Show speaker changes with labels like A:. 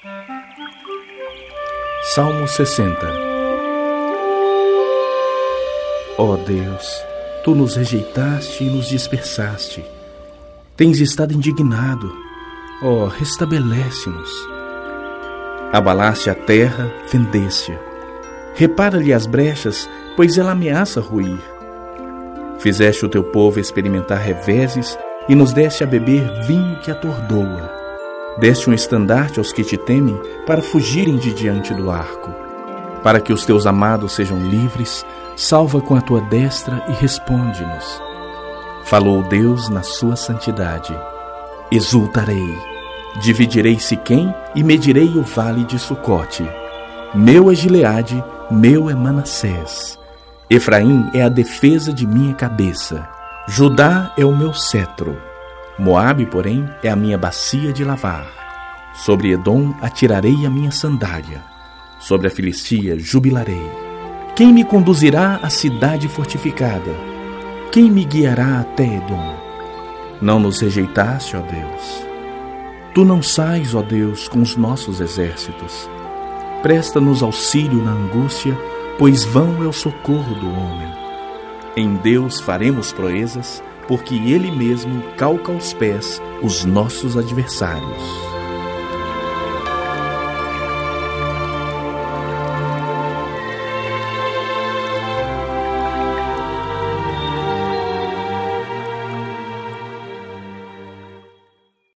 A: Salmo 60. Ó Deus, Tu nos rejeitaste e nos dispersaste. Tens estado indignado. Ó, restabelece-nos. Abalaste a terra, fendeste-a. Repara-lhe as brechas, pois ela ameaça ruir. Fizeste o Teu povo experimentar reveses e nos deste a beber vinho que atordoa. Deste um estandarte aos que Te temem para fugirem de diante do arco. Para que os Teus amados sejam livres, salva com a Tua destra e responde-nos. Falou Deus na sua santidade. Exultarei, dividirei Siquém e medirei o vale de Sucote. Meu é Gileade, meu é Manassés. Efraim é a defesa de minha cabeça. Judá é o meu cetro. Moabe, porém, é a minha bacia de lavar. Sobre Edom atirarei a minha sandália. Sobre a Filistia jubilarei. Quem me conduzirá à cidade fortificada? Quem me guiará até Edom? Não nos rejeitaste, ó Deus. Tu não sais, ó Deus, com os nossos exércitos. Presta-nos auxílio na angústia, pois vão é o socorro do homem. Em Deus faremos proezas, porque Ele mesmo calca aos pés os nossos adversários.